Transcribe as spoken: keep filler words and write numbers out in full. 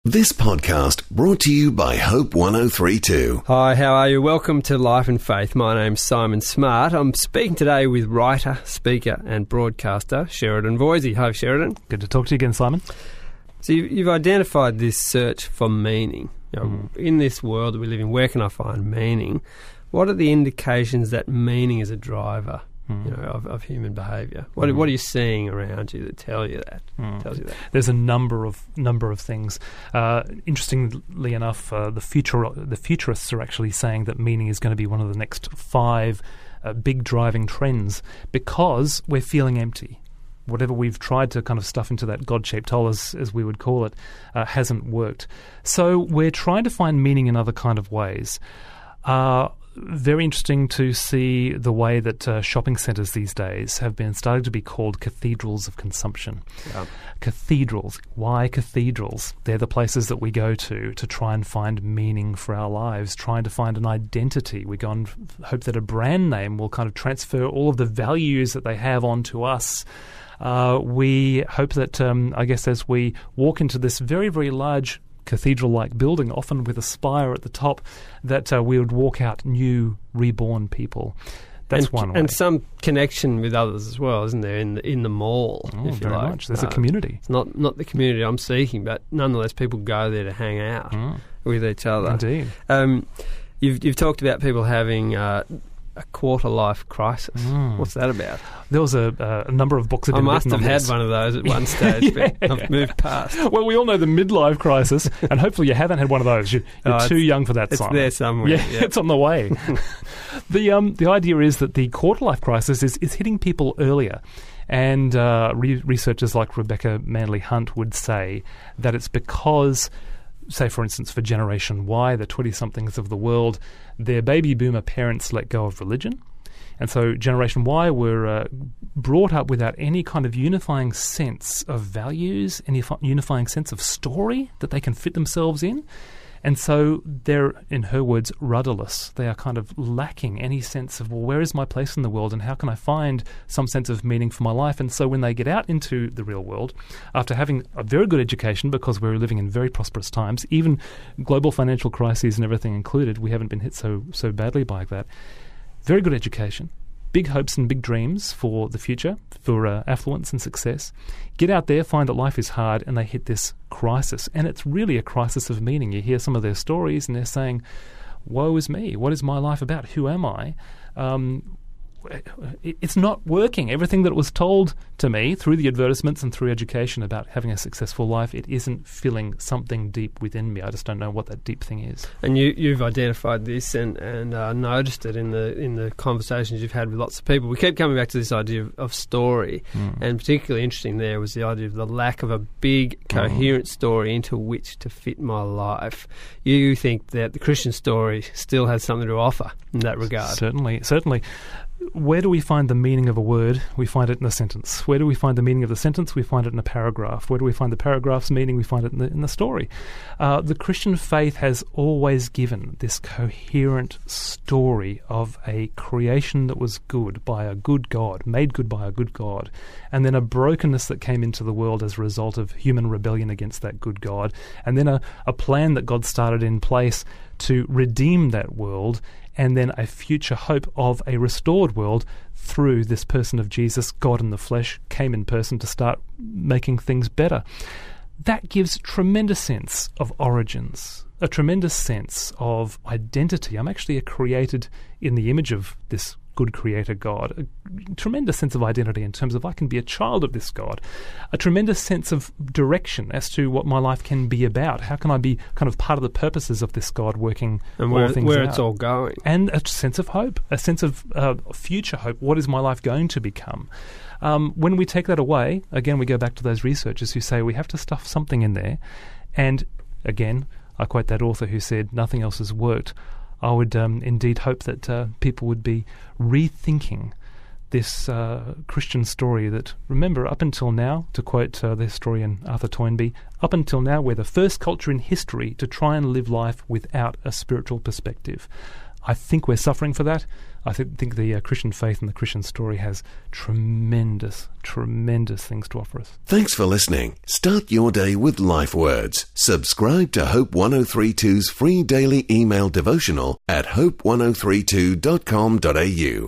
This podcast brought to you by Hope one oh three point two. Hi, how are you? Welcome to Life and Faith. My name's Simon Smart. I'm speaking today with writer, speaker and broadcaster Sheridan Voisey. Hi, Sheridan. Good to talk to you again, Simon. So you- you've identified this search for meaning. You know, mm. In this world that we live in, where can I find meaning? What are the indications that meaning is a driver mm. you know, of, of human behaviour? What, mm. what are you seeing around you that tell you that? Mm. Tells you that? There's a number of number of things. Uh, interestingly enough, uh, the future the futurists are actually saying that meaning is going to be one of the next five uh, big driving trends because we're feeling empty. Whatever we've tried to kind of stuff into that God-shaped hole, as, as we would call it, uh, hasn't worked. So we're trying to find meaning in other kind of ways. Uh, very interesting to see the way that uh, shopping centres these days have been starting to be called cathedrals of consumption. Yeah. Cathedrals. Why cathedrals? They're the places that we go to to try and find meaning for our lives, trying to find an identity. We go and hope that a brand name will kind of transfer all of the values that they have onto us. Uh, we hope that, um, I guess, as we walk into this very, very large cathedral-like building, often with a spire at the top, that uh, we would walk out new, reborn people. That's and, one way. And some connection with others as well, isn't there, in the, in the mall, oh, if you very like. much. There's uh, a community. It's not, not the community I'm seeking, but nonetheless people go there to hang out mm. with each other. Indeed. Um, you've, you've talked about people having... Uh, a quarter-life crisis. Mm. What's that about? There was a, uh, a number of books that I must have on had this. one of those at one stage, yeah. but I've moved past. Well, we all know the midlife crisis, and hopefully you haven't had one of those. You're, you're oh, too young for that, it's Simon. It's there somewhere. Yeah, yeah. It's on the way. the um, the idea is that the quarter-life crisis is, is hitting people earlier. And uh, re- researchers like Rebecca Manley-Hunt would say that it's because... say, for instance, for Generation Y, the twenty-somethings of the world, their baby boomer parents let go of religion. And so Generation Y were uh, brought up without any kind of unifying sense of values, any f- unifying sense of story that they can fit themselves in. And so they're, in her words, rudderless. They are kind of lacking any sense of, well, where is my place in the world and how can I find some sense of meaning for my life? And so when they get out into the real world, after having a very good education, because we're living in very prosperous times, even global financial crises and everything included, we haven't been hit so so badly by that. Very good education. Big hopes and big dreams for the future, for uh, affluence and success. Get out there, find that life is hard, and they hit this crisis. And it's really a crisis of meaning. You hear some of their stories, and they're saying, woe is me. What is my life about? Who am I? Um, it's not working. Everything that was told to me through the advertisements and through education about having a successful life, it isn't filling something deep within me. I just don't know what that deep thing is. And you, you've identified this and, and uh, noticed it in the in the conversations you've had with lots of people. We keep coming back to this idea of, of story, mm. and particularly interesting there was the idea of the lack of a big, coherent mm. story into which to fit my life. You think that the Christian story still has something to offer in that regard? Certainly, certainly. Where do we find the meaning of a word? We find it in a sentence. Where do we find the meaning of the sentence? We find it in a paragraph. Where do we find the paragraph's meaning? We find it in the, in the story. Uh, the Christian faith has always given this coherent story of a creation that was good by a good God, made good by a good God, and then a brokenness that came into the world as a result of human rebellion against that good God, and then a, a plan that God started in place to redeem that world, and then a future hope of a restored world through this person of Jesus. God in the flesh came in person to start making things better. That gives tremendous sense of origins, a tremendous sense of identity. I'm actually a created in the image of this good creator God, a tremendous sense of identity in terms of I can be a child of this God, a tremendous sense of direction as to what my life can be about. How can I be kind of part of the purposes of this God working and where, all things where out. It's all going. And a sense of hope, a sense of uh, future hope. What is my life going to become? Um, when we take that away, again, we go back to those researchers who say we have to stuff something in there. And again, I quote that author who said nothing else has worked. I would um, indeed hope that uh, people would be rethinking this uh, Christian story that, remember, up until now, to quote uh, the historian Arthur Toynbee, up until now we're the first culture in history to try and live life without a spiritual perspective. I think we're suffering for that. I th- think the uh, Christian faith and the Christian story has tremendous, tremendous things to offer us. Thanks for listening. Start your day with Life Words. Subscribe to Hope ten thirty-two's free daily email devotional at hope ten thirty-two dot com dot a u.